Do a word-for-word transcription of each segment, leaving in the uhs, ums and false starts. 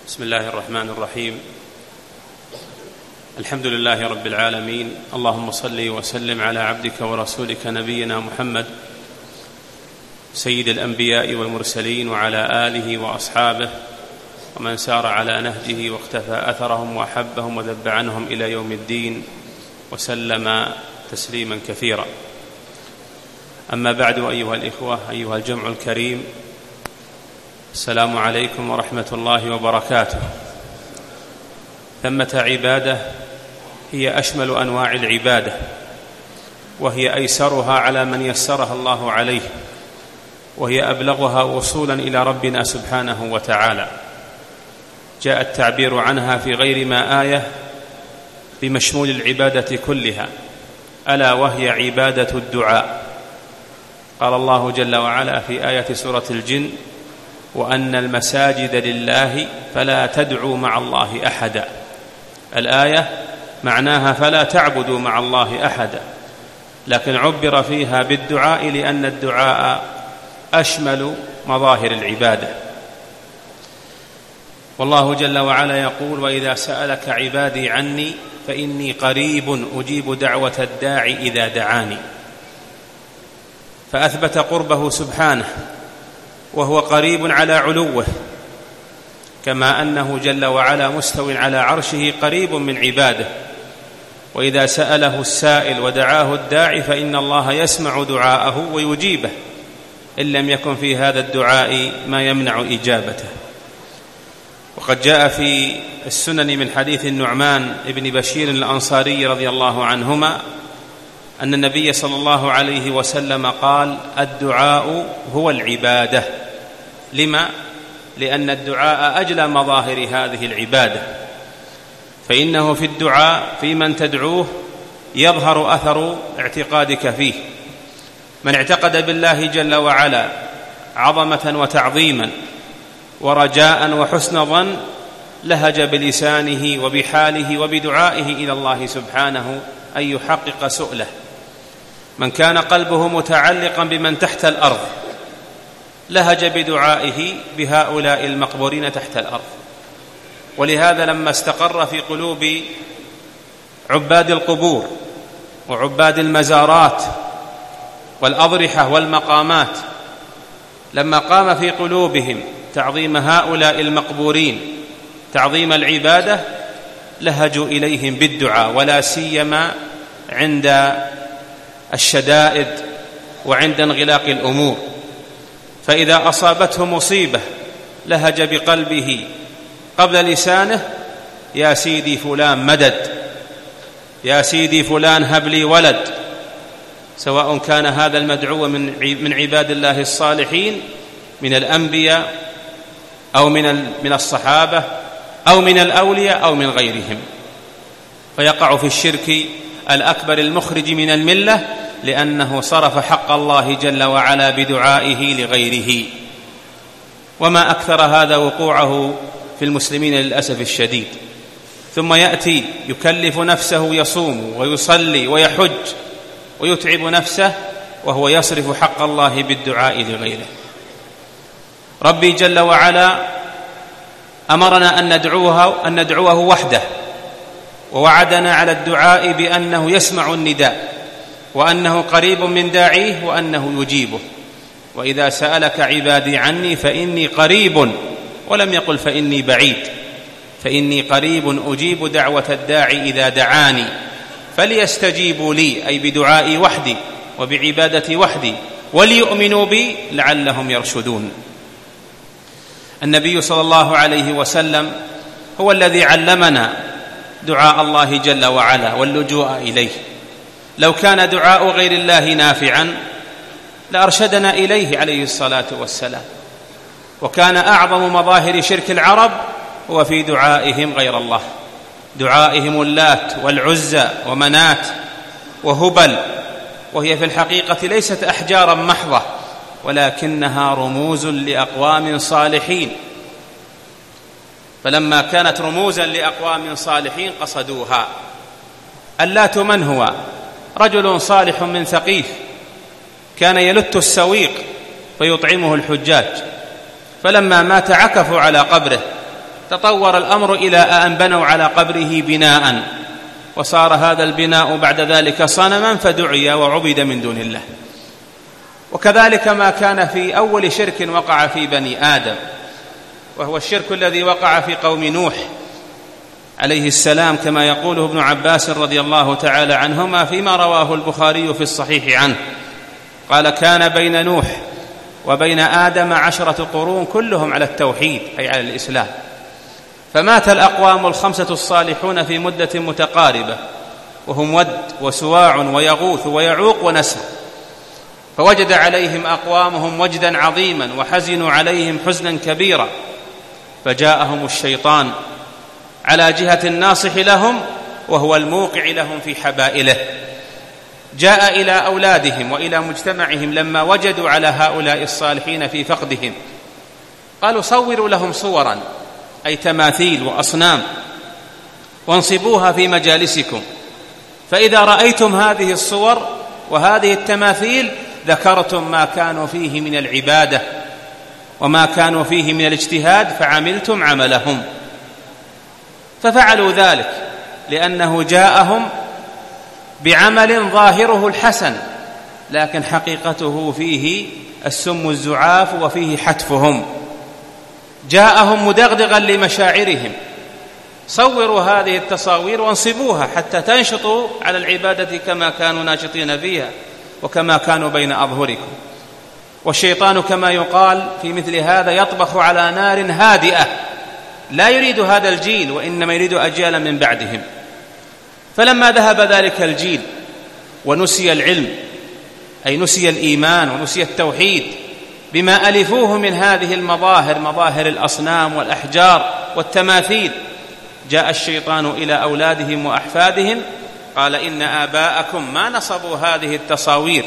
بسم الله الرحمن الرحيم. الحمد لله رب العالمين، اللهم صل وسلم على عبدك ورسولك نبينا محمد سيد الأنبياء والمرسلين، وعلى آله وأصحابه ومن سار على نهجه واقتفى أثرهم وأحبهم وذب عنهم إلى يوم الدين، وسلم تسليما كثيرا. أما بعد، أيها الإخوة، أيها الجمع الكريم، السلام عليكم ورحمة الله وبركاته. ثمة عبادة هي أشمل أنواع العبادة، وهي أيسرها على من يسرها الله عليه، وهي أبلغها وصولا إلى ربنا سبحانه وتعالى. جاء التعبير عنها في غير ما آية بمشمول العبادة كلها، ألا وهي عبادة الدعاء. قال الله جل وعلا في آية سورة الجن: وأن المساجد لله فلا تدعوا مع الله أحدا. الآية معناها فلا تعبدوا مع الله أحدا، لكن عبر فيها بالدعاء لأن الدعاء أشمل مظاهر العبادة. والله جل وعلا يقول: وإذا سألك عبادي عني فإني قريب أجيب دعوة الداعي إذا دعاني. فأثبت قربه سبحانه، وهو قريب على علوه، كما أنه جل وعلا مستو على عرشه قريب من عباده. وإذا سأله السائل ودعاه الداعي فإن الله يسمع دعاءه ويجيبه، إن لم يكن في هذا الدعاء ما يمنع إجابته. وقد جاء في السنن من حديث النعمان ابن بشير الأنصاري رضي الله عنهما أن النبي صلى الله عليه وسلم قال: الدعاء هو العبادة. لما؟ لأن الدعاء أجلى مظاهر هذه العبادة، فإنه في الدعاء في من تدعوه يظهر أثر اعتقادك فيه. من اعتقد بالله جل وعلا عظمة وتعظيما ورجاء وحسن ظن لهج بلسانه وبحاله وبدعائه إلى الله سبحانه أن يحقق سؤله. من كان قلبه متعلقا بمن تحت الأرض لهج بدعائه بهؤلاء المقبورين تحت الأرض. ولهذا لما استقر في قلوب عباد القبور وعباد المزارات والأضرحة والمقامات، لما قام في قلوبهم تعظيم هؤلاء المقبورين تعظيم العبادة، لهجوا إليهم بالدعاء، ولا سيما عند الشدائد وعند انغلاق الأمور. فإذا أصابته مصيبة لهج بقلبه قبل لسانه: يا سيدي فلان مدد، يا سيدي فلان هب لي ولد. سواء كان هذا المدعو من عباد الله الصالحين من الأنبياء أو من من الصحابة أو من الأولياء أو من غيرهم، فيقع في الشرك الأكبر المخرج من الملة، لأنه صرف حق الله جل وعلا بدعائه لغيره. وما أكثر هذا وقوعه في المسلمين للأسف الشديد. ثم يأتي يكلف نفسه يصوم ويصلي ويحج ويتعب نفسه وهو يصرف حق الله بالدعاء لغيره. ربي جل وعلا أمرنا أن ندعوه, أن ندعوه وحده، ووعدنا على الدعاء بأنه يسمع النداء، وأنه قريب من داعيه، وأنه يجيبه. وإذا سألك عبادي عني فإني قريب، ولم يقل فإني بعيد. فإني قريب أجيب دعوة الداعي إذا دعاني فليستجيبوا لي، أي بدعائي وحدي وبعبادتي وحدي، وليؤمنوا بي لعلهم يرشدون. النبي صلى الله عليه وسلم هو الذي علمنا دعاء الله جل وعلا واللجوء إليه. لو كان دعاء غير الله نافعا لأرشدنا إليه عليه الصلاة والسلام. وكان أعظم مظاهر شرك العرب هو في دعائهم غير الله، دعائهم اللات والعزى ومنات وهبل، وهي في الحقيقة ليست أحجارا محضة، ولكنها رموز لأقوام صالحين. فلما كانت رموزا لأقوام صالحين قصدوها. اللات من هو؟ رجل صالح من ثقيف كان يلت السويق فيطعمه الحجاج، فلما مات عكفوا على قبره تطور الأمر إلى أن بنوا على قبره بناء، وصار هذا البناء بعد ذلك صنما فدعي وعبد من دون الله. وكذلك ما كان في أول شرك وقع في بني آدم، وهو الشرك الذي وقع في قوم نوح عليه السلام، كما يقوله ابن عباس رضي الله تعالى عنهما فيما رواه البخاري في الصحيح عنه، قال: كان بين نوح وبين آدم عشرة قرون كلهم على التوحيد أي على الإسلام، فمات الأقوام الخمسة الصالحون في مدة متقاربة، وهم ود وسواع ويغوث ويعوق ونسر، فوجد عليهم أقوامهم وجدا عظيما وحزنوا عليهم حزنا كبيرا، فجاءهم الشيطان على جهة الناصح لهم وهو الموقع لهم في حبائله، جاء إلى أولادهم وإلى مجتمعهم لما وجدوا على هؤلاء الصالحين في فقدهم، قالوا: صوروا لهم صورا أي تماثيل وأصنام وانصبوها في مجالسكم، فإذا رأيتم هذه الصور وهذه التماثيل ذكرتم ما كانوا فيه من العبادة وما كانوا فيه من الاجتهاد فعملتم عملهم. ففعلوا ذلك لأنه جاءهم بعمل ظاهره الحسن، لكن حقيقته فيه السم الزعاف وفيه حتفهم، جاءهم مدغدغا لمشاعرهم. صوروا هذه التصاوير وانصبوها حتى تنشطوا على العبادة كما كانوا ناشطين فيها وكما كانوا بين أظهركم. والشيطان كما يقال في مثل هذا يطبخ على نار هادئة، لا يريد هذا الجيل وإنما يريد أجيالا من بعدهم. فلما ذهب ذلك الجيل ونسي العلم أي نسي الإيمان ونسي التوحيد بما ألفوه من هذه المظاهر، مظاهر الأصنام والأحجار والتماثيل، جاء الشيطان إلى أولادهم وأحفادهم قال: إن آباءكم ما نصبوا هذه التصاوير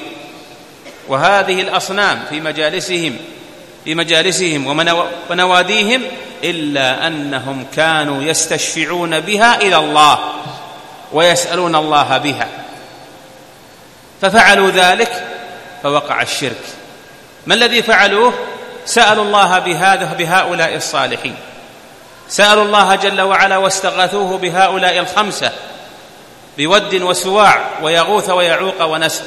وهذه الأصنام في مجالسهم في مجالسهم ونواديهم إلا أنهم كانوا يستشفعون بها إلى الله ويسألون الله بها. ففعلوا ذلك فوقع الشرك. ما الذي فعلوه؟ سألوا الله بهذا بهؤلاء الصالحين، سألوا الله جل وعلا واستغاثوه بهؤلاء الخمسة، بود وسواع ويغوث ويعوق ونسر،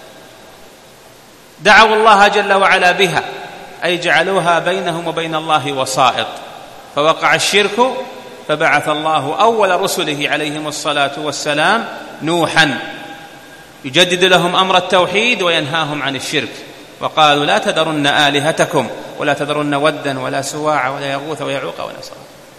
دعوا الله جل وعلا بها أي جعلوها بينهم وبين الله وسائط، فوقع الشرك. فبعث الله أول رسله عليهم الصلاة والسلام نوحا يجدد لهم أمر التوحيد وينهاهم عن الشرك، وقالوا: لا تذرن آلهتكم ولا تذرن ودا ولا سواع ولا يغوث ويعوق ونسر.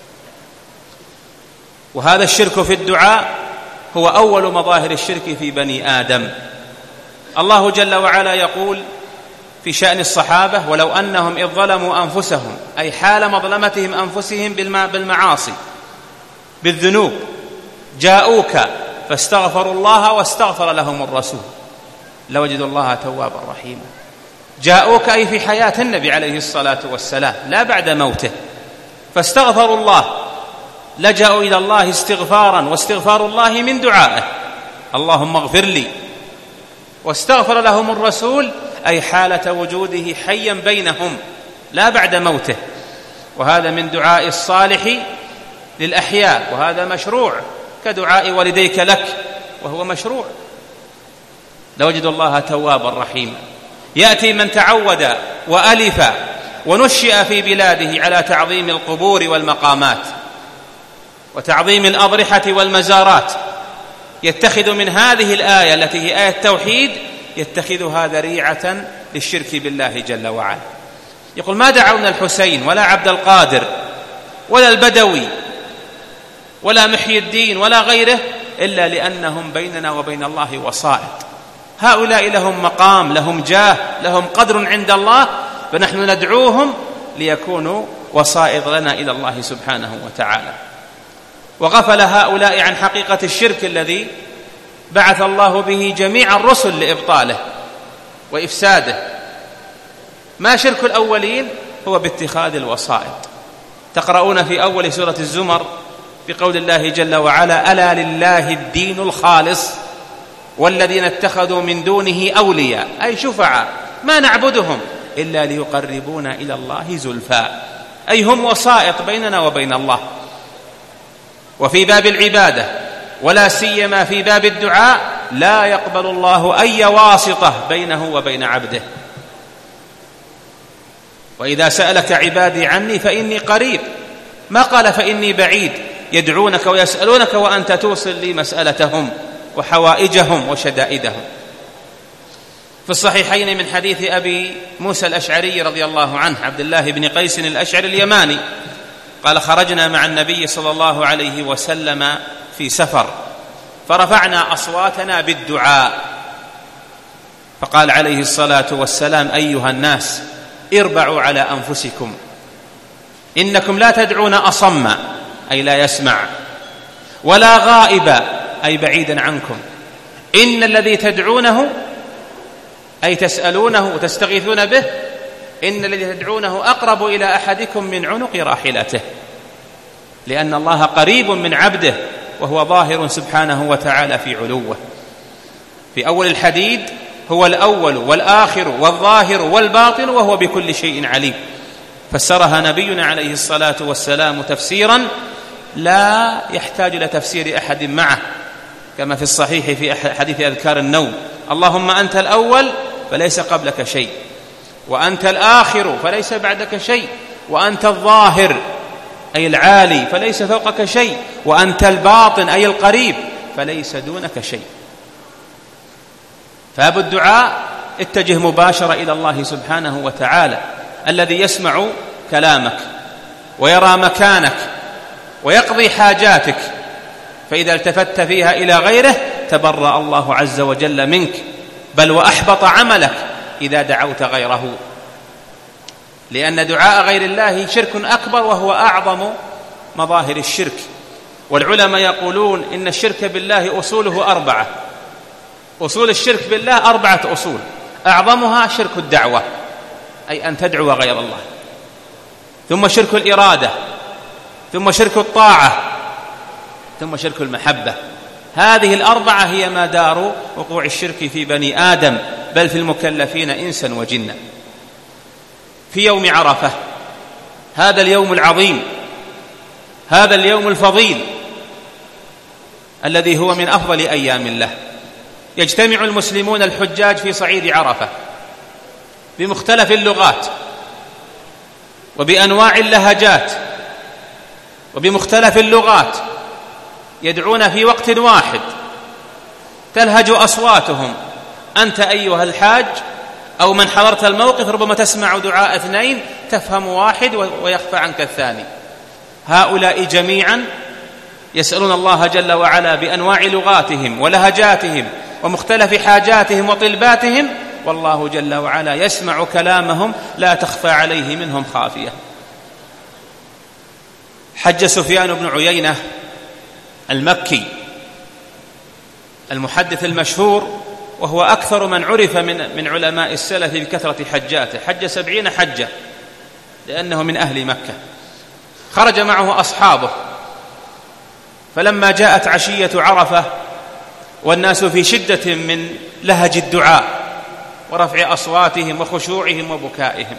وهذا الشرك في الدعاء هو أول مظاهر الشرك في بني آدم. الله جل وعلا يقول في شأن الصحابة: ولو أنهم إذ ظلموا أنفسهم أي حال مظلمتهم أنفسهم بالمعاصي بالذنوب جاءوك فاستغفروا الله واستغفر لهم الرسول لوجدوا الله توابا رحيما. جاءوك أي في حياة النبي عليه الصلاة والسلام لا بعد موته، فاستغفروا الله، لجأوا إلى الله استغفارا، واستغفار الله من دعائه: اللهم اغفر لي. واستغفر لهم الرسول أي حالة وجوده حيا بينهم لا بعد موته، وهذا من دعاء الصالح للأحياء، وهذا مشروع كدعاء والديك لك وهو مشروع. لوجد الله توابا رحيما. يأتي من تعود وألف ونشئ في بلاده على تعظيم القبور والمقامات وتعظيم الأضرحة والمزارات، يتخذ من هذه الآية التي هي آية التوحيد يتخذها ذريعة للشرك بالله جل وعلا. يقول: ما دعونا الحسين ولا عبد القادر ولا البدوي ولا محي الدين ولا غيره إلا لأنهم بيننا وبين الله وسائط. هؤلاء لهم مقام، لهم جاه، لهم قدر عند الله، فنحن ندعوهم ليكونوا وسائط لنا إلى الله سبحانه وتعالى. وغفل هؤلاء عن حقيقة الشرك الذي بعث الله به جميع الرسل لإبطاله وإفساده. ما شرك الأولين؟ هو باتخاذ الوسائط. تقرؤون في أول سورة الزمر بقول الله جل وعلا: ألا لله الدين الخالص والذين اتخذوا من دونه أولياء أي شفعاء ما نعبدهم إلا ليقربونا إلى الله زلفى. أي هم وسائط بيننا وبين الله. وفي باب العبادة ولا سيما في باب الدعاء لا يقبل الله أي واسطة بينه وبين عبده. وإذا سألك عبادي عني فإني قريب، ما قال فإني بعيد، يدعونك ويسألونك وأنت توصل لي مسألتهم وحوائجهم وشدائدهم. في الصحيحين من حديث أبي موسى الأشعري رضي الله عنه عبد الله بن قيس الأشعري اليماني قال: خرجنا مع النبي صلى الله عليه وسلم في سفر فرفعنا أصواتنا بالدعاء، فقال عليه الصلاة والسلام: أيها الناس اربعوا على أنفسكم، إنكم لا تدعون أصم أي لا يسمع، ولا غائبا أي بعيدا عنكم، إن الذي تدعونه أي تسألونه وتستغيثون به، إن الذي تدعونه أقرب إلى أحدكم من عنق راحلته، لأن الله قريب من عبده وهو ظاهر سبحانه وتعالى في علوه. في أول الحديد هو الأول والآخر والظاهر والباطن وهو بكل شيء عليم. فسرها نبينا عليه الصلاة والسلام تفسيرا لا يحتاج إلى تفسير أحد معه، كما في الصحيح في حديث أذكار النوم: اللهم أنت الأول فليس قبلك شيء، وأنت الآخر فليس بعدك شيء، وأنت الظاهر أي العالي فليس فوقك شيء، وأنت الباطن أي القريب فليس دونك شيء. فباب الدعاء اتجه مباشرة إلى الله سبحانه وتعالى الذي يسمع كلامك ويرى مكانك ويقضي حاجاتك، فإذا التفت فيها إلى غيره تبرأ الله عز وجل منك، بل وأحبط عملك إذا دعوت غيره، لأن دعاء غير الله شرك أكبر وهو أعظم مظاهر الشرك. والعلماء يقولون إن الشرك بالله أصوله أربعة، أصول الشرك بالله أربعة أصول، أعظمها شرك الدعوة أي أن تدعو غير الله، ثم شرك الإرادة، ثم شرك الطاعة، ثم شرك المحبة. هذه الأربعة هي مدار وقوع الشرك في بني آدم، بل في المكلفين إنسا وجنا. في يوم عرفة، هذا اليوم العظيم، هذا اليوم الفضيل الذي هو من أفضل أيام الله، يجتمع المسلمون الحجاج في صعيد عرفة بمختلف اللغات وبأنواع اللهجات وبمختلف اللغات، يدعون في وقت واحد، تلهج أصواتهم. أنت أيها الحاج أو من حضرت الموقف ربما تسمع دعاء اثنين تفهم واحد ويخفى عنك الثاني. هؤلاء جميعا يسألون الله جل وعلا بأنواع لغاتهم ولهجاتهم ومختلف حاجاتهم وطلباتهم، والله جل وعلا يسمع كلامهم لا تخفى عليه منهم خافية. حج سفيان بن عيينة المكي المحدث المشهور، وهو أكثر من عرف من, من علماء السلف بكثرة حجاته، حج سبعين حجة لأنه من أهل مكة. خرج معه أصحابه، فلما جاءت عشية عرفة والناس في شدة من لهج الدعاء ورفع أصواتهم وخشوعهم وبكائهم،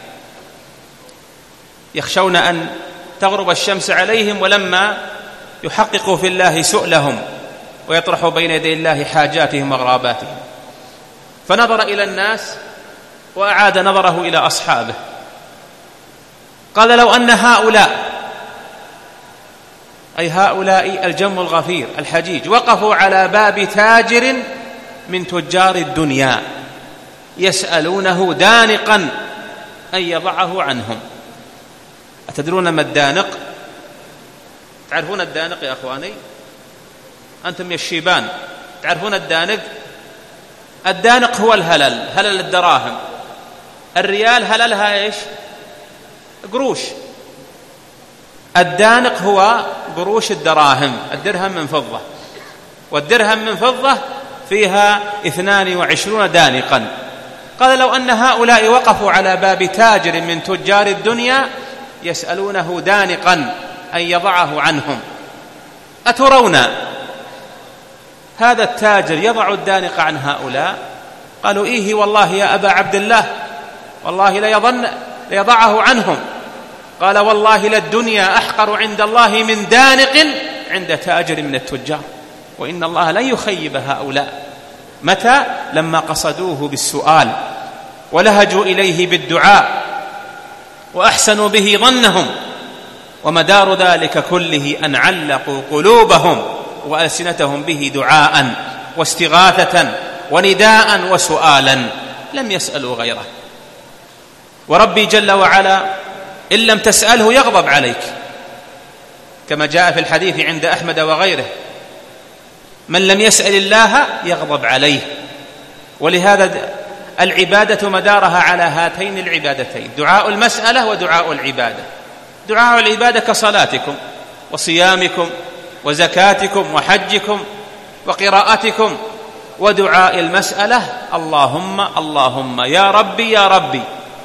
يخشون أن تغرب الشمس عليهم، ولما يحققوا في الله سؤلهم ويطرحوا بين يدي الله حاجاتهم وغراباتهم. فنظر إلى الناس وأعاد نظره إلى أصحابه، قال: لو أن هؤلاء أي هؤلاء الجم الغفير الحجيج وقفوا على باب تاجر من تجار الدنيا يسألونه دانقا أن يضعه عنهم. أتدرون ما الدانق؟ تعرفون الدانق يا أخواني؟ أنتم يا الشيبان تعرفون الدانق؟ الدانق هو الهلل، هلل الدراهم. الريال هللها إيش؟ قروش. الدانق هو قروش الدراهم، الدرهم من فضة، والدرهم من فضة فيها اثنان وعشرون دانقا. قال: لو أن هؤلاء وقفوا على باب تاجر من تجار الدنيا يسألونه دانقا أن يضعه عنهم، أترون هذا التاجر يضع الدانق عن هؤلاء؟ قالوا: إيه والله يا أبا عبد الله، والله لا يظن ليضعه عنهم. قال والله للدنيا أحقر عند الله من دانق عند تاجر من التجار، وإن الله لن يخيب هؤلاء. متى؟ لما قصدوه بالسؤال ولهجوا إليه بالدعاء وأحسنوا به ظنهم، ومدار ذلك كله أن علقوا قلوبهم وألسنتهم به دعاء واستغاثة ونداء وسؤالا، لم يسألوا غيره. وربي جل وعلا إن لم تسأله يغضب عليك، كما جاء في الحديث عند أحمد وغيره: من لم يسأل الله يغضب عليه. ولهذا العبادة مدارها على هاتين العبادتين: دعاء المسألة ودعاء العبادة. دعاء العبادة كصلاتكم وصيامكم وزكاتكم وحجكم وقراءتكم، ودعاء المسألة: اللهم اللهم يا ربي يا ربي.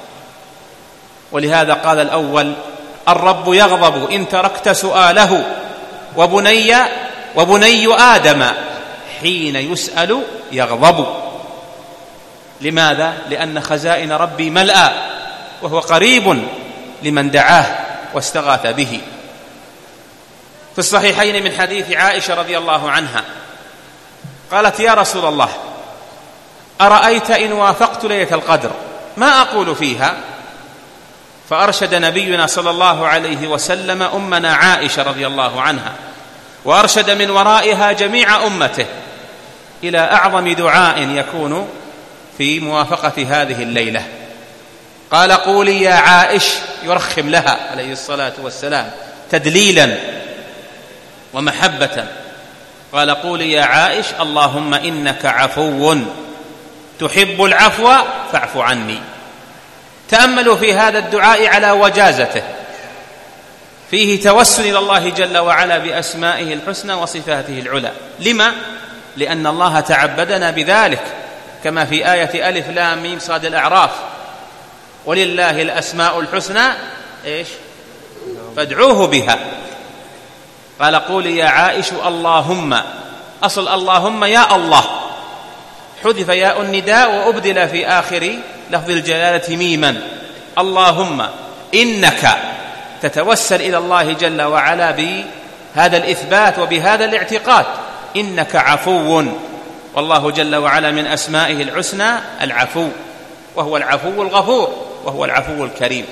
ولهذا قال الأول: الرب يغضب إن تركت سؤاله، وبني وبني آدم حين يسأل يغضب. لماذا؟ لأن خزائن ربي ملأى، وهو قريب لمن دعاه واستغاث به. في الصحيحين من حديث عائشة رضي الله عنها قالت: يا رسول الله، أرأيت إن وافقت ليلة القدر ما أقول فيها؟ فأرشد نبينا صلى الله عليه وسلم أمنا عائشة رضي الله عنها، وأرشد من ورائها جميع أمته إلى أعظم دعاء يكون في موافقة هذه الليلة. قال: قولي يا عائش، يرخم لها عليه الصلاة والسلام تدليلا ومحبة. قال: قولي يا عائش: اللهم إنك عفو تحب العفو فاعف عني. تأملوا في هذا الدعاء على وجازته، فيه توسل إلى الله جل وعلا بأسمائه الحسنى وصفاته العلى. لما؟ لأن الله تعبدنا بذلك، كما في آية ألف لام ميم صاد الأعراف: ولله الأسماء الحسنى إيش؟ فادعوه بها. قال: قولي يا عائش اللهم، أصل اللهم يا الله، حذف ياء النداء وأبدل في آخر لفظ الجلالة ميما. اللهم إنك، تتوسل إلى الله جل وعلا بهذا الإثبات وبهذا الاعتقاد: إنك عفو، والله جل وعلا من أسمائه الحسنى العفو، وهو العفو الغفور، وهو العفو الكريم.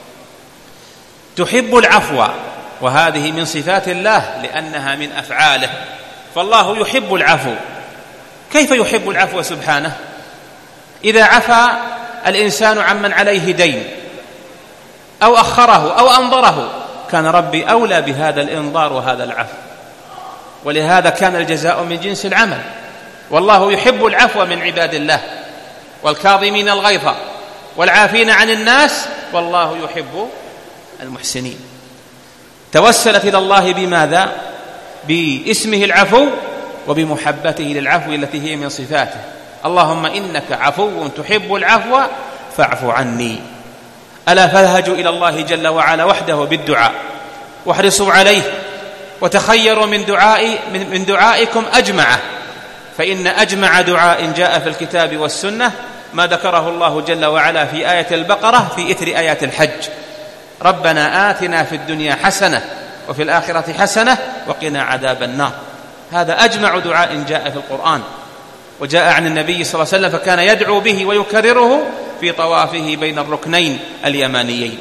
تحب العفو، وهذه من صفات الله لأنها من أفعاله، فالله يحب العفو. كيف يحب العفو سبحانه؟ إذا عفى الإنسان عمن عليه دين أو أخره أو أنظره، كان ربي أولى بهذا الإنظار وهذا العفو، ولهذا كان الجزاء من جنس العمل. والله يحب العفو من عباد الله، والكاظمين الغيظ والعافين عن الناس، والله يحب المحسنين. توسلت إلى الله بماذا؟ باسمه العفو وبمحبته للعفو التي هي من صفاته. اللهم إنك عفو تحب العفو فاعف عني. ألا فالهجوا إلى الله جل وعلا وحده بالدعاء، واحرصوا عليه، وتخيروا من دعاء من دعائكم أجمعه، فإن أجمع دعاء جاء في الكتاب والسنة ما ذكره الله جل وعلا في آية البقرة في إثر آيات الحج: ربنا آتنا في الدنيا حسنة وفي الآخرة حسنة وقنا عذاب النار. هذا أجمع دعاء جاء في القرآن، وجاء عن النبي صلى الله عليه وسلم، فكان يدعو به ويكرره في طوافه بين الركنين اليمانيين.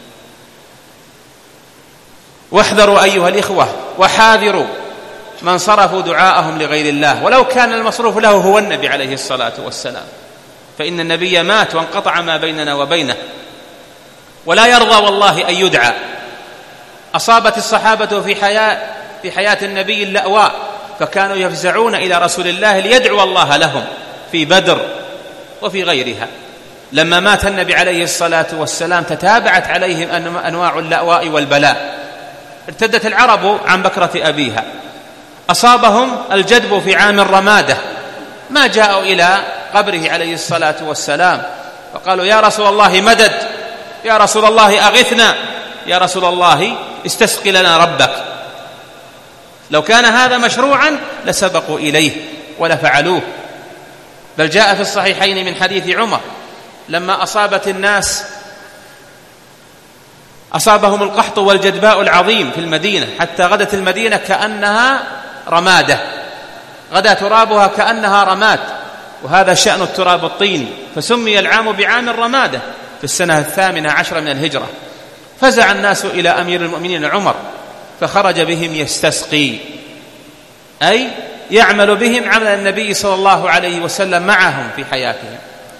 واحذروا أيها الإخوة، وحاذروا من صرفوا دعاءهم لغير الله، ولو كان المصروف له هو النبي عليه الصلاة والسلام، فإن النبي مات وانقطع ما بيننا وبينه، ولا يرضى والله أن يدعى. أصابت الصحابة في حياة في حياة النبي اللأواء، فكانوا يفزعون إلى رسول الله ليدعو الله لهم في بدر وفي غيرها. لما مات النبي عليه الصلاة والسلام تتابعت عليهم أنواع اللأواء والبلاء، ارتدت العرب عن بكرة أبيها، أصابهم الجدب في عام الرمادة، ما جاءوا إلى قبره عليه الصلاة والسلام فقالوا: يا رسول الله مدد، يا رسول الله أغثنا، يا رسول الله استسق لنا ربك. لو كان هذا مشروعا لسبقوا إليه ولفعلوه. بل جاء في الصحيحين من حديث عمر لما أصابت الناس أصابهم القحط والجدباء العظيم في المدينة، حتى غدت المدينة كأنها رمادة، غدا ترابها كأنها رماد، وهذا شأن التراب الطيني، فسمي العام بعام الرمادة في السنة الثامنة عشر من الهجرة. فزع الناس إلى أمير المؤمنين عمر، فخرج بهم يستسقي، أي يعمل بهم عمل النبي صلى الله عليه وسلم معهم في حياتهم.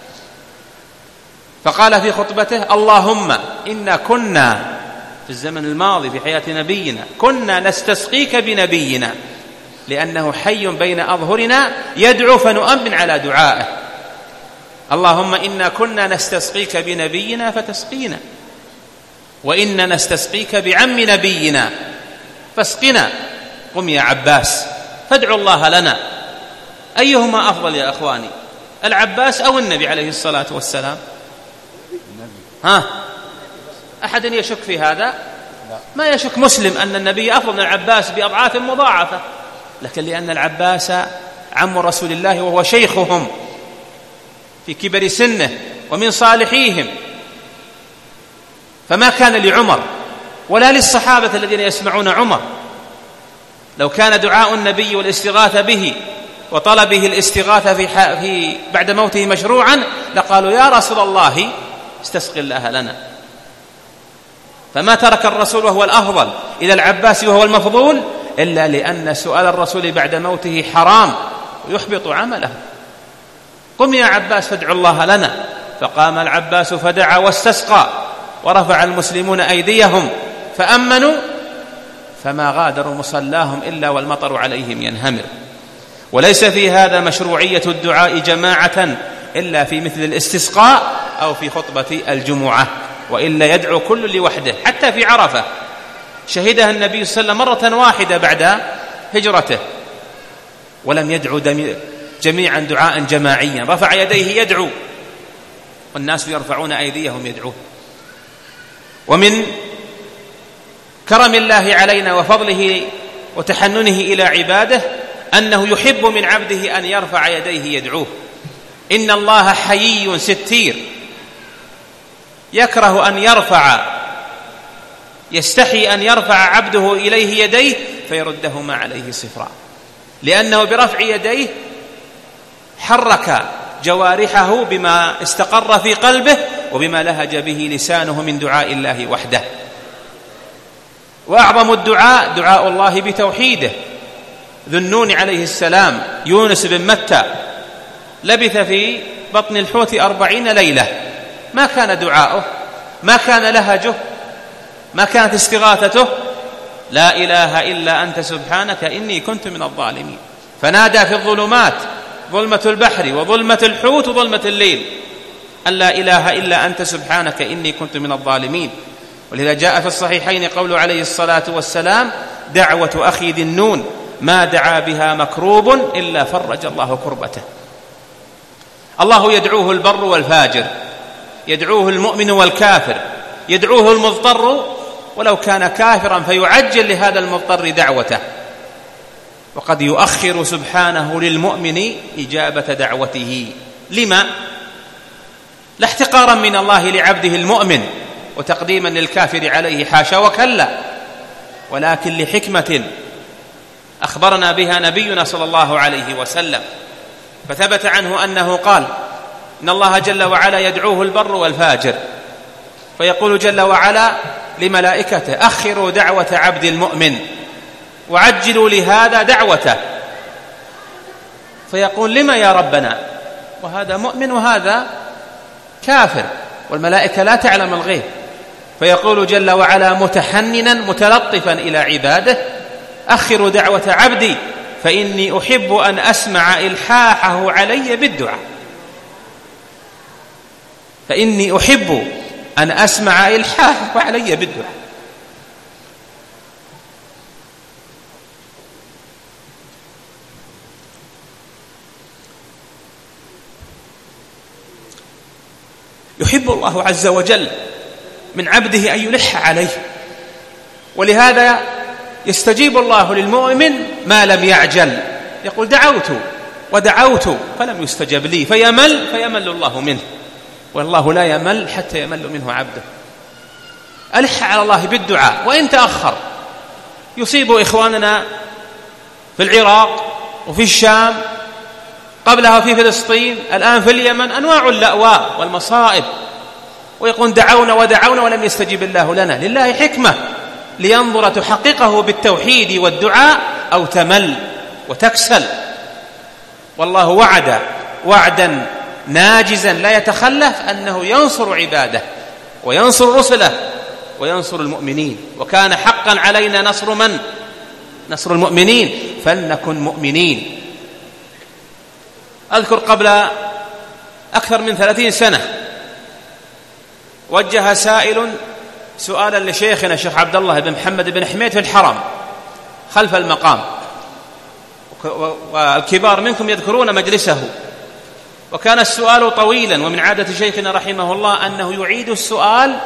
فقال في خطبته: اللهم إنا كنا في الزمن الماضي في حياة نبينا كنا نستسقيك بنبينا، لأنه حي بين أظهرنا يدعو فنؤمن على دعائه. اللهم إنا كنا نستسقيك بنبينا فتسقينا، وإنا نستسقيك بعم نبينا فاسقنا. قم يا عباس فادعوا الله لنا. أيهما أفضل يا أخواني، العباس أو النبي عليه الصلاة والسلام؟ ها، أحد يشك في هذا؟ ما يشك مسلم أن النبي أفضل من العباس بأضعاف مضاعفة، لكن لأن العباس عم رسول الله وهو شيخهم في كبر سنه ومن صالحيهم، فما كان لعمر ولا للصحابة الذين يسمعون عمر. لو كان دعاء النبي والاستغاثة به وطلبه الاستغاثة في, في بعد موته مشروعا لقالوا: يا رسول الله استسقي الله لنا. فما ترك الرسول وهو الأفضل إلى العباس وهو المفضول إلا لأن سؤال الرسول بعد موته حرام ويحبط عمله. قم يا عباس فادعوا الله لنا. فقام العباس فدعا واستسقى، ورفع المسلمون أيديهم فأمنوا، فما غادروا مصلاهم إلا والمطر عليهم ينهمر. وليس في هذا مشروعية الدعاء جماعة إلا في مثل الاستسقاء أو في خطبة الجمعة، وإلا يدعو كل لوحده. حتى في عرفة شهدها النبي صلى الله عليه وسلم مرة واحدة بعد هجرته، ولم يدعو جميعا دعاء جماعيا، رفع يديه يدعو والناس يرفعون أيديهم يدعوه. ومن كرم الله علينا وفضله وتحننه إلى عباده أنه يحب من عبده أن يرفع يديه يدعوه. إن الله حيي ستير، يكره أن يرفع يستحي أن يرفع عبده إليه يديه فيردهما عليه صفرا، لأنه برفع يديه حرك جوارحه بما استقر في قلبه وبما لهج به لسانه من دعاء الله وحده. وأعظم الدعاء دعاء الله بتوحيده. ذو النون عليه السلام يونس بن متى لبث في بطن الحوت أربعين ليلة، ما كان دعاؤه، ما كان لهجه، ما كانت استغاثته: لا إله إلا أنت سبحانك إني كنت من الظالمين. فنادى في الظلمات، ظلمة البحر وظلمة الحوت وظلمة الليل، أن لا إله إلا أنت سبحانك إني كنت من الظالمين. ولذا جاء في الصحيحين قوله عليه الصلاة والسلام: دعوة أخي ذي النون ما دعا بها مكروب إلا فرج الله كربته. الله يدعوه البر والفاجر، يدعوه المؤمن والكافر، يدعوه المضطر ولو كان كافرا فيعجل لهذا المضطر دعوته، وقد يؤخر سبحانه للمؤمن إجابة دعوته. لما؟ لا احتقارا من الله لعبده المؤمن وتقديما للكافر عليه، حاشا وكلا، ولكن لحكمة أخبرنا بها نبينا صلى الله عليه وسلم. فثبت عنه أنه قال: إن الله جل وعلا يدعوه البر والفاجر، فيقول جل وعلا لملائكته: أخروا دعوة عبد المؤمن وعجلوا لهذا دعوته. فيقول: لما يا ربنا؟ وهذا مؤمن وهذا كافر، والملائكة لا تعلم الغيب. فيقول جل وعلا متحننا متلطفا إلى عباده: أخروا دعوة عبدي فإني أحب أن أسمع إلحاحه علي بالدعاء. فإني أحب أن أسمع إلحاحه علي بالدعاء. يحب الله عز وجل من عبده أن يلح عليه، ولهذا يستجيب الله للمؤمن ما لم يعجل. يقول: دعوت ودعوت فلم يستجب لي، فيمل فيمل الله منه، والله لا يمل حتى يمل منه عبده. ألح على الله بالدعاء، وإن تأخر يصيب إخواننا في العراق وفي الشام، قبلها في فلسطين، الآن في اليمن، أنواع اللأواء والمصائب، ويقول دعونا ودعونا ولم يستجيب الله لنا. لله حكمة لينظر تحققه بالتوحيد والدعاء أو تمل وتكسل. والله وعد وعدا ناجزا لا يتخلف أنه ينصر عباده وينصر رسله وينصر المؤمنين، وكان حقا علينا نصر من؟ نصر المؤمنين، فلنكن مؤمنين. أذكر قبل أكثر من ثلاثين سنة وجه سائل سؤالا لشيخنا الشيخ عبد الله بن محمد بن حميد في الحرم خلف المقام، والكبار منكم يذكرون مجلسه، وكان السؤال طويلا، ومن عادة شيخنا رحمه الله أنه يعيد السؤال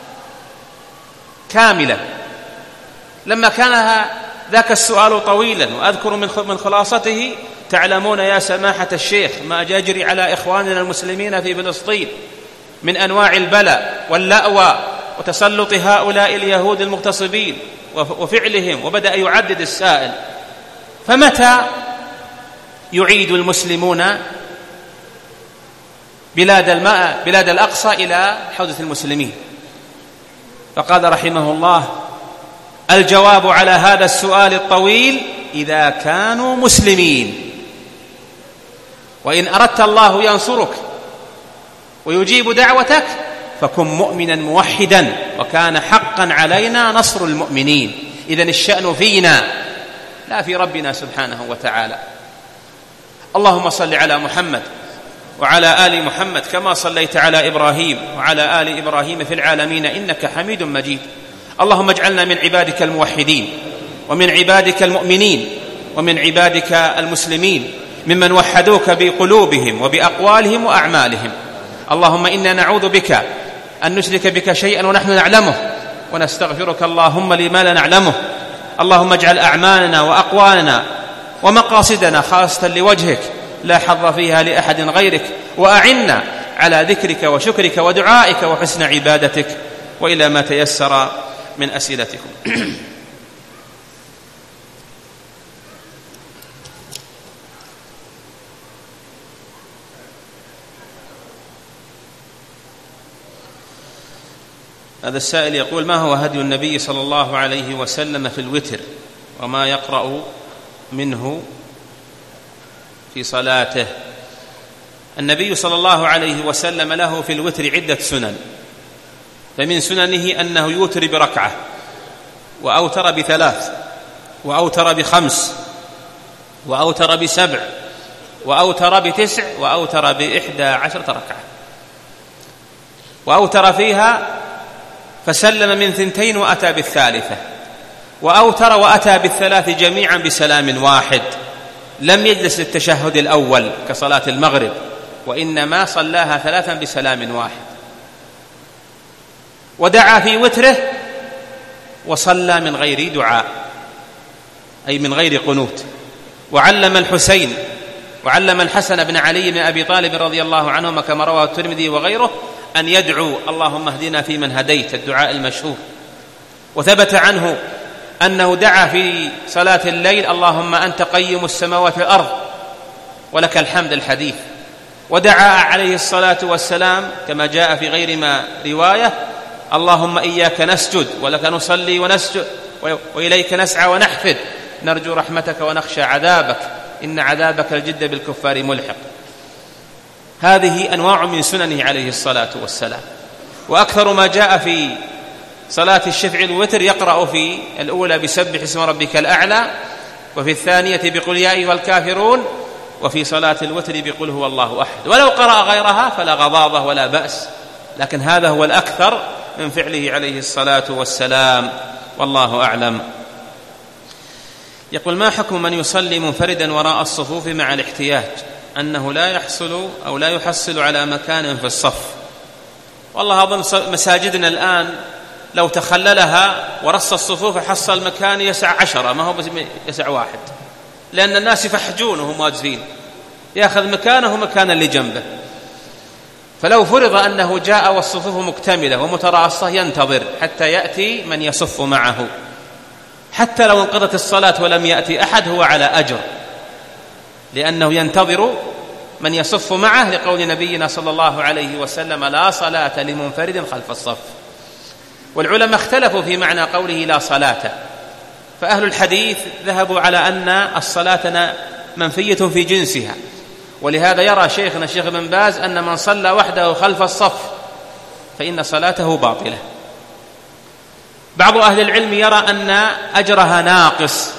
كاملا. لما كان ذاك السؤال طويلا وأذكر من خلاصته: تعلمون يا سماحة الشيخ ما يجري على إخواننا المسلمين في فلسطين من أنواع البلاء واللأوى وتسلط هؤلاء اليهود المغتصبين وفعلهم. وبدأ يعدد السائل: فمتى يعيد المسلمون بلاد الماء بلاد الأقصى إلى حوزة المسلمين؟ فقال رحمه الله: الجواب على هذا السؤال الطويل إذا كانوا مسلمين، وإن أردت الله ينصرك ويجيب دعوتك فكن مؤمنا موحدا، وكان حقا علينا نصر المؤمنين. إذن الشأن فينا لا في ربنا سبحانه وتعالى. اللهم صل على محمد وعلى آل محمد كما صليت على إبراهيم وعلى آل إبراهيم في العالمين إنك حميد مجيد. اللهم اجعلنا من عبادك الموحدين ومن عبادك المؤمنين ومن عبادك المسلمين ممن وحدوك بقلوبهم وبأقوالهم وأعمالهم. اللهم إنا نعوذ بك أن نشرك بك شيئا ونحن نعلمه، ونستغفرك اللهم لما لا نعلمه. اللهم اجعل أعمالنا وأقوالنا ومقاصدنا خاصة لوجهك لا حظ فيها لأحد غيرك، وأعنا على ذكرك وشكرك ودعائك وحسن عبادتك. وإلى ما تيسر من أسئلتكم. هذا السائل يقول: ما هو هدي النبي صلى الله عليه وسلم في الوتر، وما يقرأ منه في صلاته؟ النبي صلى الله عليه وسلم له في الوتر عدة سنن، فمن سننه أنه يوتر بركعة، وأوتر بثلاث، وأوتر بخمس، وأوتر بسبع، وأوتر بتسع، وأوتر بإحدى عشرة ركعة. وأوتر فيها فسلم من ثنتين وأتى بالثالثة، وأوتر وأتى بالثلاث جميعا بسلام واحد، لم يجلس للتشهد الأول كصلاة المغرب، وإنما صلاها ثلاثا بسلام واحد. ودعا في وتره وصلى من غير دعاء، أي من غير قنوت. وعلم الحسين وعلم الحسن بن علي بن أبي طالب رضي الله عنهما كما رواه الترمذي وغيره أن يدعو: اللهم اهدنا فيمن هديت، الدعاء المشهور. وثبت عنه أنه دعا في صلاة الليل: اللهم أنت قيم السماوات والأرض ولك الحمد، الحديث. ودعا عليه الصلاة والسلام كما جاء في غير ما رواية: اللهم إياك نسجد ولك نصلي ونسجد وإليك نسعى ونحفد، نرجو رحمتك ونخشى عذابك، إن عذابك الجد بالكفار ملحق. هذه أنواع من سننه عليه الصلاة والسلام. وأكثر ما جاء في صلاة الشفع والوتر يقرأ في الأولى بسبح اسم ربك الأعلى، وفي الثانية بقل يا أيها الكافرون، وفي صلاة الوتر بقل هو الله أحد. ولو قرأ غيرها فلا غضاضة ولا بأس، لكن هذا هو الأكثر من فعله عليه الصلاة والسلام، والله أعلم. يقول: ما حكم من يصلي منفردا وراء الصفوف مع الاحتياج أنه لا يحصل أو لا يحصل على مكان في الصف؟ والله أظن مساجدنا الآن لو تخللها ورص الصفوف حصل مكان يسع عشرة، ما هو بس يسع واحد، لأن الناس يفحجون وهم واجزين، يأخذ مكانه مكانا اللي جنبه. فلو فرض أنه جاء والصفوف مكتملة ومتراصة ينتظر حتى يأتي من يصف معه، حتى لو انقضت الصلاة ولم يأتي أحد هو على أجر، لأنه ينتظر من يصف معه، لقول نبينا صلى الله عليه وسلم: لا صلاة لمنفرد خلف الصف. والعلماء اختلفوا في معنى قوله لا صلاة، فأهل الحديث ذهبوا على أن الصلاة منفية في جنسها، ولهذا يرى شيخنا الشيخ ابن باز أن من صلى وحده خلف الصف فإن صلاته باطلة. بعض أهل العلم يرى أن أجرها ناقص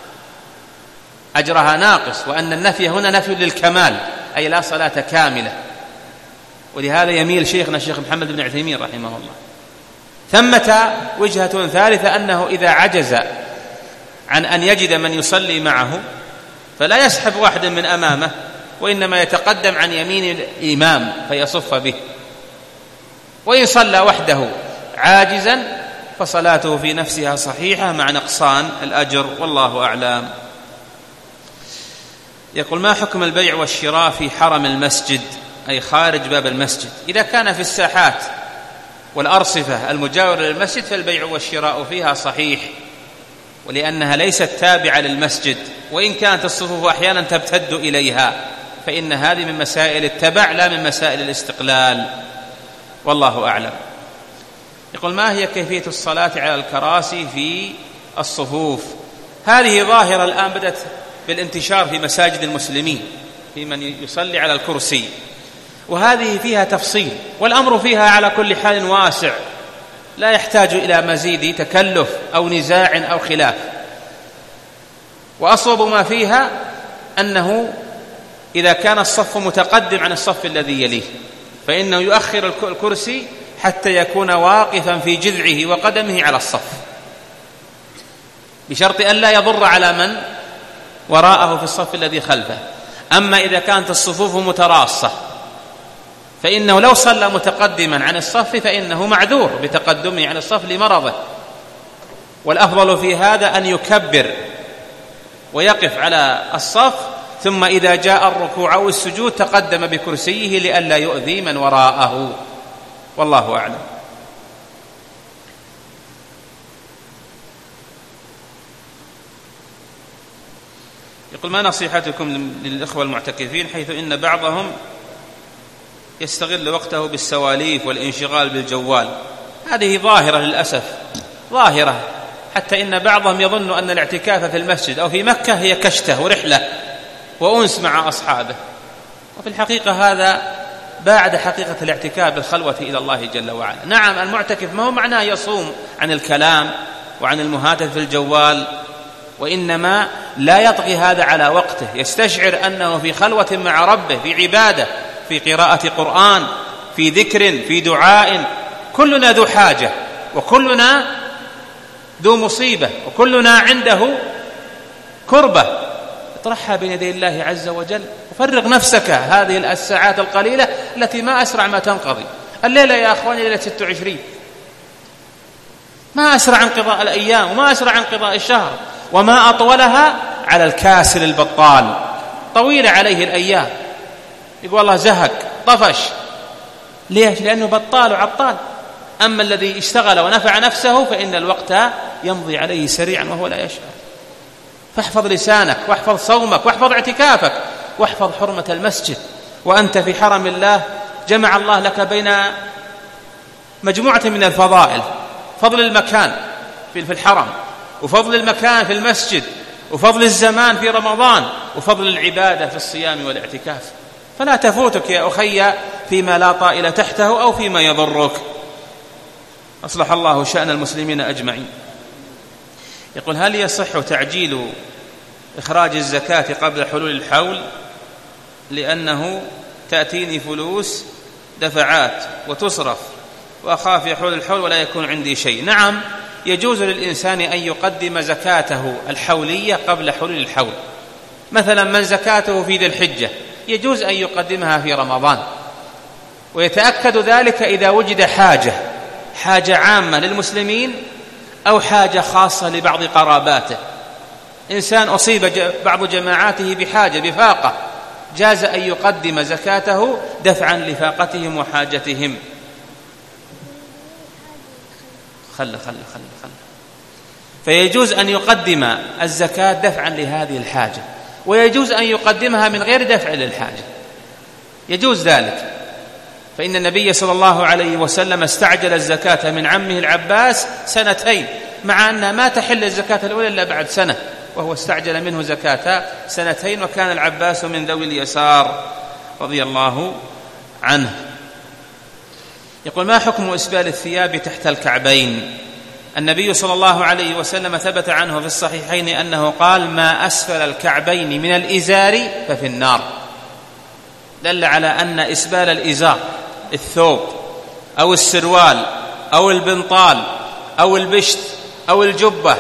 أجرها ناقص وأن النفي هنا نفي للكمال، أي لا صلاة كاملة، ولهذا يميل شيخنا الشيخ محمد بن عثيمين رحمه الله. ثمة وجهة ثالثة أنه إذا عجز عن أن يجد من يصلي معه فلا يسحب واحدا من أمامه، وإنما يتقدم عن يمين الإمام فيصف به، وإن صلى وحده عاجزا فصلاته في نفسها صحيحة مع نقصان الأجر، والله أعلم. يقول: ما حكم البيع والشراء في حرم المسجد، أي خارج باب المسجد؟ إذا كان في الساحات والأرصفة المجاورة للمسجد فالبيع والشراء فيها صحيح، ولأنها ليست تابعة للمسجد، وإن كانت الصفوف أحيانا تبتد إليها، فإن هذه من مسائل التبع لا من مسائل الاستقلال، والله أعلم. يقول: ما هي كيفية الصلاة على الكراسي في الصفوف؟ هذه ظاهرة الآن بدأت بالانتشار في مساجد المسلمين، في من يصلي على الكرسي، وهذه فيها تفصيل، والأمر فيها على كل حال واسع، لا يحتاج إلى مزيد تكلف أو نزاع أو خلاف. وأصوب ما فيها أنه إذا كان الصف متقدم عن الصف الذي يليه فإنه يؤخر الكرسي حتى يكون واقفا في جذعه وقدمه على الصف، بشرط أن لا يضر على من وراءه في الصف الذي خلفه. أما إذا كانت الصفوف متراصة فإنه لو صلى متقدما عن الصف فإنه معذور بتقدمه عن الصف لمرضه، والأفضل في هذا أن يكبر ويقف على الصف، ثم إذا جاء الركوع أو السجود تقدم بكرسيه لئلا يؤذي من وراءه، والله أعلم. يقول: ما نصيحتكم للإخوة المعتكفين حيث إن بعضهم يستغل وقته بالسواليف والانشغال بالجوال؟ هذه ظاهرة للأسف، ظاهرة، حتى إن بعضهم يظن أن الاعتكاف في المسجد أو في مكة هي كشته ورحلة وأنس مع أصحابه، وفي الحقيقة هذا بعد حقيقة الاعتكاف بالخلوة إلى الله جل وعلا. نعم، المعتكف ما هو معناه يصوم عن الكلام وعن المهاتف في الجوال، وإنما لا يطغي هذا على وقته، يستشعر أنه في خلوة مع ربه، في عبادة، في قراءة قرآن، في ذكر، في دعاء. كلنا ذو حاجة، وكلنا ذو مصيبة، وكلنا عنده كربة، اطرحها بين يدي الله عز وجل وفرغ نفسك هذه الساعات القليلة التي ما أسرع ما تنقضي. الليلة يا أخواني ليلة ستة وعشرين، ما أسرع انقضاء الأيام وما أسرع انقضاء الشهر، وما أطولها على الكاسل البطال، طويلة عليه الأيام، يقول الله زهق طفش. ليش؟ لأنه بطال وعطال. أما الذي اشتغل ونفع نفسه فإن الوقت يمضي عليه سريعا وهو لا يشعر. فاحفظ لسانك، واحفظ صومك، واحفظ اعتكافك، واحفظ حرمة المسجد، وأنت في حرم الله جمع الله لك بين مجموعة من الفضائل: فضل المكان في الحرم، وفضل المكان في المسجد، وفضل الزمان في رمضان، وفضل العبادة في الصيام والاعتكاف. فلا تفوتك يا أخي فيما لا طائل تحته أو فيما يضرك. أصلح الله شأن المسلمين أجمعين. يقول: هل يصح تعجيل إخراج الزكاة قبل حلول الحول؟ لأنه تأتيني فلوس دفعات وتصرف وأخاف يحول الحول ولا يكون عندي شيء. نعم، يجوز للإنسان أن يقدم زكاته الحولية قبل حلول الحول. مثلا من زكاته في ذي الحجة يجوز أن يقدمها في رمضان، ويتأكد ذلك إذا وجد حاجة حاجة عامة للمسلمين أو حاجة خاصة لبعض قراباته. إنسان أصيب بعض جماعاته بحاجة بفاقة، جاز أن يقدم زكاته دفعا لفاقتهم وحاجتهم. خل خل خل خل فيجوز أن يقدم الزكاة دفعا لهذه الحاجة، ويجوز أن يقدمها من غير دفع للحاجة، يجوز ذلك. فإن النبي صلى الله عليه وسلم استعجل الزكاة من عمه العباس سنتين، مع أنها ما تحل الزكاة الأولى إلا بعد سنة، وهو استعجل منه زكاة سنتين، وكان العباس من ذوي اليسار رضي الله عنه. يقول: ما حكم إسبال الثياب تحت الكعبين؟ النبي صلى الله عليه وسلم ثبت عنه في الصحيحين أنه قال: ما أسفل الكعبين من الإزار ففي النار. دل على أن إسبال الإزار، الثوب أو السروال أو البنطال أو البشت أو الجبة،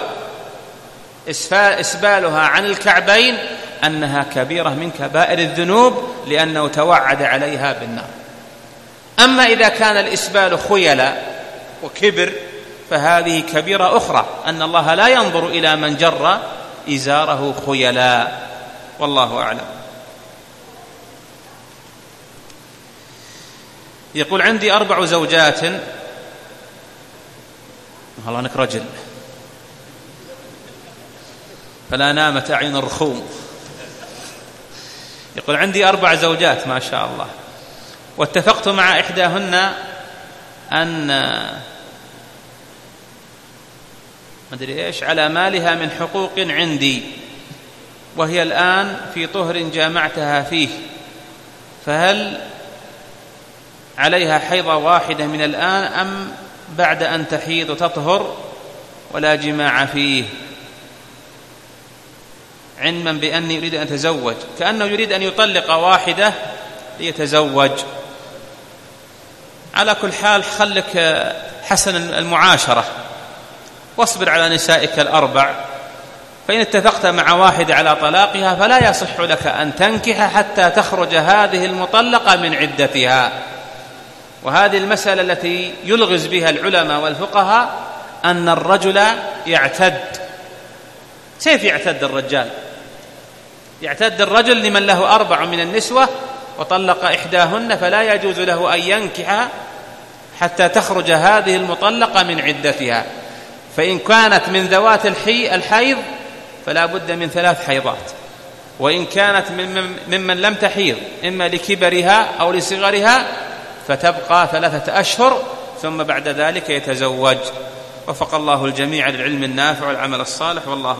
إسبالها عن الكعبين أنها كبيرة من كبائر الذنوب، لأنه توعد عليها بالنار. أما إذا كان الإسبال خيلا وكبر فهذه كبيرة أخرى، أن الله لا ينظر إلى من جر إزاره خيلا، والله أعلم. يقول: عندي أربع زوجات. والله أنك رجل فلا نامت أعين الرخوم. يقول: عندي أربع زوجات ما شاء الله، واتفقت مع إحداهن أن ما أدري إيش على مالها من حقوق عندي، وهي الآن في طهر جامعتها فيه، فهل عليها حيضة واحدة من الآن أم بعد أن تحيض وتطهر ولا جماع فيه؟ علما بأني يريد أن أتزوج، كأنه يريد أن يطلق واحدة ليتزوج. على كل حال خلك حسن المعاشرة واصبر على نسائك الأربع، فإن اتفقت مع واحدة على طلاقها فلا يصح لك أن تنكح حتى تخرج هذه المطلقة من عدتها. وهذه المسألة التي يلغز بها العلماء والفقهاء، أن الرجل يعتد. كيف يعتد الرجال؟ يعتد الرجل لمن له أربع من النسوة وطلق إحداهن، فلا يجوز له أن ينكح حتى تخرج هذه المطلقة من عدتها. فإن كانت من ذوات الحيض فلا بد من ثلاث حيضات، وإن كانت ممن لم تحيض إما لكبرها أو لصغرها فتبقى ثلاثة أشهر، ثم بعد ذلك يتزوج. وفق الله الجميع للعلم النافع والعمل الصالح، والله